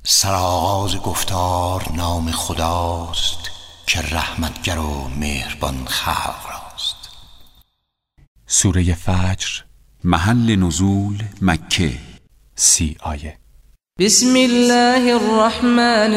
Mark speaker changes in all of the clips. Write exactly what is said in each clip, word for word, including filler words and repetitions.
Speaker 1: سرآغاز گفتار نام خداست که رحمتگر و مهربان خلق راست.
Speaker 2: سوره فجر.
Speaker 3: محل نزول مکه.
Speaker 2: سی آیه.
Speaker 4: بسم الله الرحمن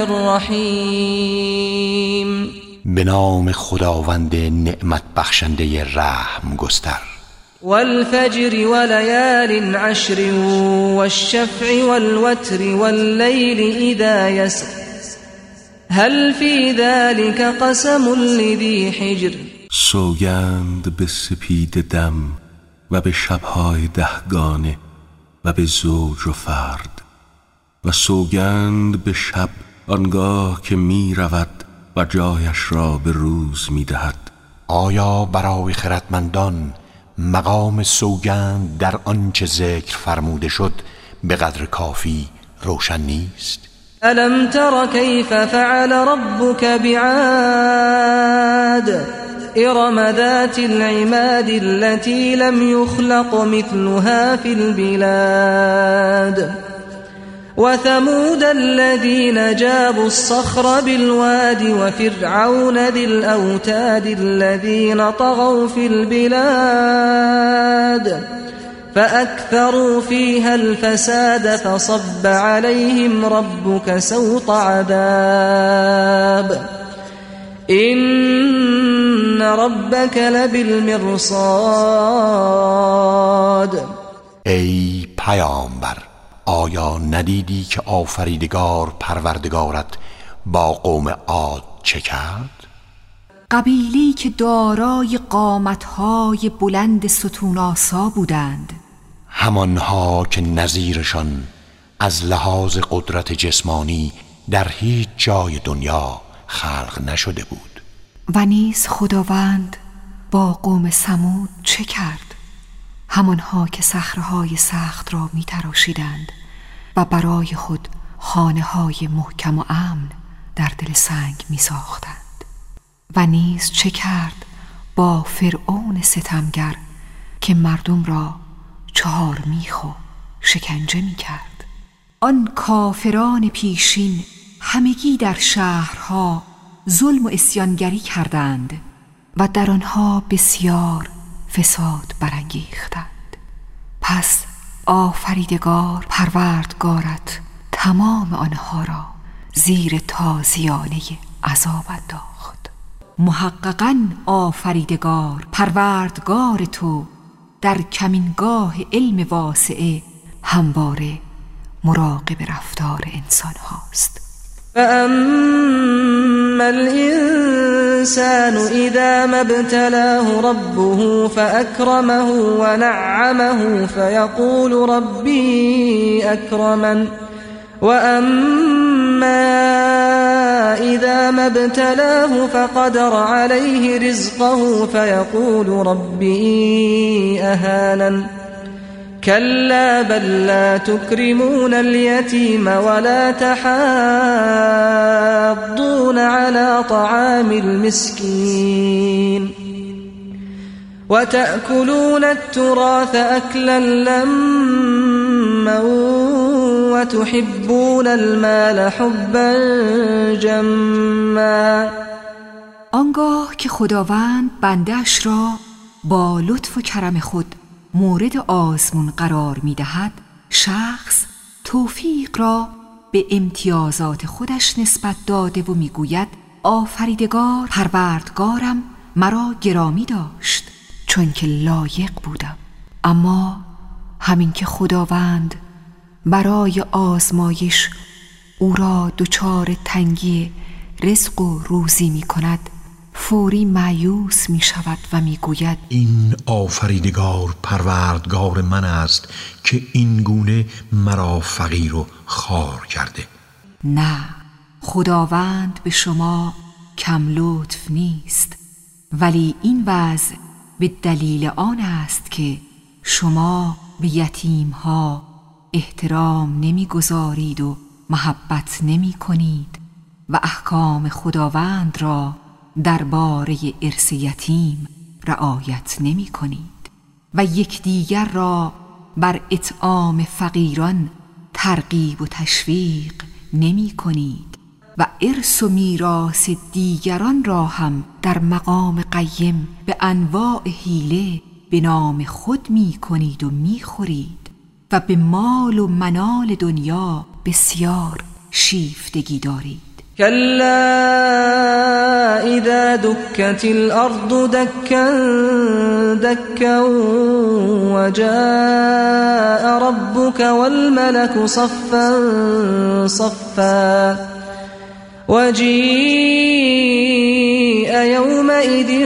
Speaker 4: الرحیم.
Speaker 1: به نام خداوند نعمت بخشنده رحم گستر.
Speaker 4: والفجر وليال عشر والشفع والوتر والليل إذا يسر هل في ذلك قسم لذي حجر.
Speaker 5: سوگند به سپید دم و به شبهای دهگانه و به زوج و فرد و سوگند به شب آنگاه که می رود و جایش را به روز می دهد.
Speaker 1: آیا برای خردمندان مقام سوگند در آنچه ذکر فرموده شد به قدر کافی روشن نیست؟
Speaker 4: الم تر کیف فعل ربک بعاد ارم ذات العماد التي لم يخلق مثلها في البلاد وثمود الذين جابوا الصخر بالواد وفرعون ذي الأوتاد الذين طغوا في البلاد فأكثروا فيها الفساد فصب عليهم ربك سوط عذاب إن ربك لبالمرصاد.
Speaker 1: ای پیامبر، آیا ندیدی که آفریدگار پروردگارت با قوم عاد چه کرد؟
Speaker 6: قبیله‌ای که دارای قامت‌های بلند ستون‌آسا بودند،
Speaker 1: همانها که نظیرشان از لحاظ قدرت جسمانی در هیچ جای دنیا خلق نشده بود.
Speaker 6: و نیز خداوند با قوم ثمود چه کرد؟ همانها که صخره‌های سخت را می‌تراشیدند و برای خود خانه‌های محکم و امن در دل سنگ می‌ساختند. و نیز چه کرد با فرعون ستمگر که مردم را چهار میخ و شکنجه می‌کرد. آن کافران پیشین همگی در شهرها ظلم و عصیانگری کردند و در آنها بسیار فساد برانگیختند. پس آفریدگار پروردگارت تمام آنها را زیر تازیانه عذاب انداخت. محققاً آفریدگار پروردگار تو در کمینگاه علم واسعه همواره مراقب رفتار انسان هاست.
Speaker 4: فأما الإنسان إذا ما ابتلاه ربه فأكرمه ونعمه فيقول ربي أكرمن وأما إذا ما ابتلاه فقدر عليه رزقه فيقول ربي أهانن كلا بل لا تكرمون اليتيم ولا تحاضون على طعام المسكين وتأكلون التراث أكلا لما وتحبون المال حبا جما.
Speaker 6: آنگاه که خداوند بنده‌اش را با لطف و کرم خود مورد آزمون قرار می دهد، شخص توفیق را به امتیازات خودش نسبت داده و می گوید آفریدگار پروردگارم مرا گرامی داشت چون که لایق بودم. اما همین که خداوند برای آزمایش او را دچار تنگی رزق و روزی می کند، فوری مایوس می شود و می گوید
Speaker 5: این آفریدگار پروردگار من است که این گونه مرا فقیر و خوار کرده.
Speaker 6: نه، خداوند به شما کم لطف نیست، ولی این وضع به دلیل آن است که شما به یتیمها احترام نمی گذارید و محبت نمی کنید و احکام خداوند را درباره ارث یتیم رعایت نمی کنید و یکدیگر را بر اطعام فقیران ترغیب و تشویق نمی کنید و ارث و میراث دیگران را هم در مقام قیم به انواع حیله به نام خود می کنید و می خورید و به مال و منال دنیا بسیار شیفتگی دارید.
Speaker 4: كلا إذا دكت الأرض دكا دكا وجاء ربك والملك صفا صفا وجيء يومئذ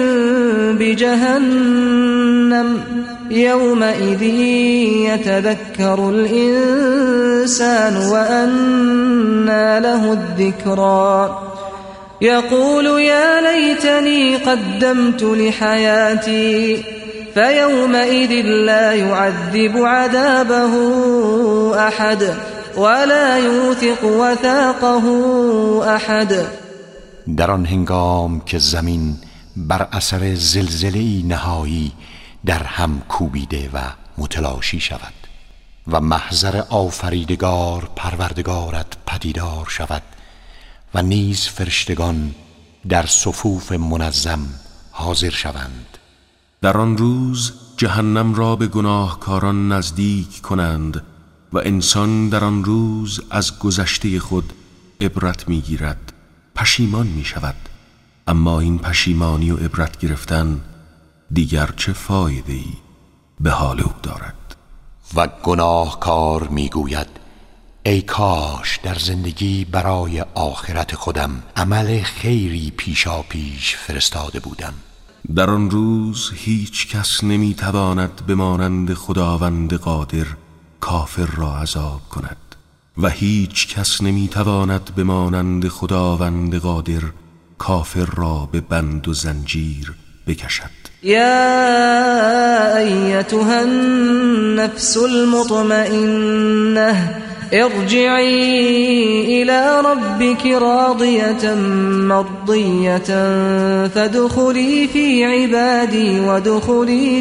Speaker 4: بجهنم يومئذ يتذكر الإنسان وأنى له الذكرى يقول يا ليتني قدمت لحياتي فيومئذ لا يعذب عذابه أحد ولا يوثق وثاقه أحد.
Speaker 1: در آن هنگام که زمین بر اثر زلزله‌ای نهایی در هم کوبیده و متلاشی شود و محضر آفریدگار پروردگارت پدیدار شود و نیز فرشتگان در صفوف منظم حاضر شوند.
Speaker 5: در آن روز جهنم را به گناهکاران نزدیک کنند و انسان در آن روز از گذشته خود عبرت می گیرد، پشیمان می شود، اما این پشیمانی و عبرت گرفتن دیگر چه فایده‌ای به حال او دارد.
Speaker 1: و گناهکار میگوید ای کاش در زندگی برای آخرت خودم عمل خیری پیشا پیش فرستاده بودم.
Speaker 5: در آن روز هیچ کس نمیتواند به مانند خداوند قادر کافر را عذاب کند و هیچ کس نمیتواند به مانند خداوند قادر کافر را به بند و زنجیر بکشد.
Speaker 4: يا أيتها النفس المطمئنة ارجعي إلى ربك راضية مرضية فادخلي في عبادي وادخلي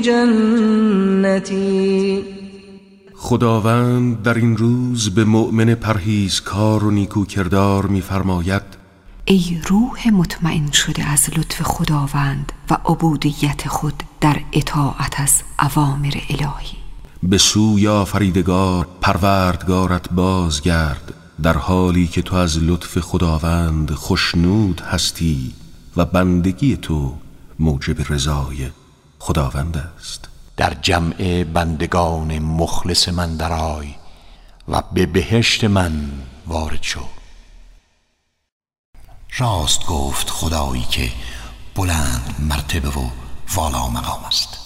Speaker 4: جنتي.
Speaker 5: خداوند در این روز به مؤمن پرهیزکار و نیکوکردار می‌فرماید
Speaker 6: ای روح مطمئن شده از لطف خداوند و عبودیت خود در اطاعت از اوامر الهی،
Speaker 5: به سوی آفریدگار پروردگارت بازگرد در حالی که تو از لطف خداوند خوشنود هستی و بندگی تو موجب رضای خداوند است.
Speaker 1: در جمع بندگان مخلص من درآی و به بهشت من وارد شو. راست گفت خدایی که بلند مرتبه و والا مقام است.